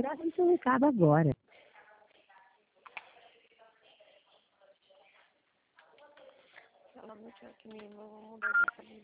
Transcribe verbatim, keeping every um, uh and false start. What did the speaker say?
grave o seu recado agora. Fala muito aqui, menino, vou mudar de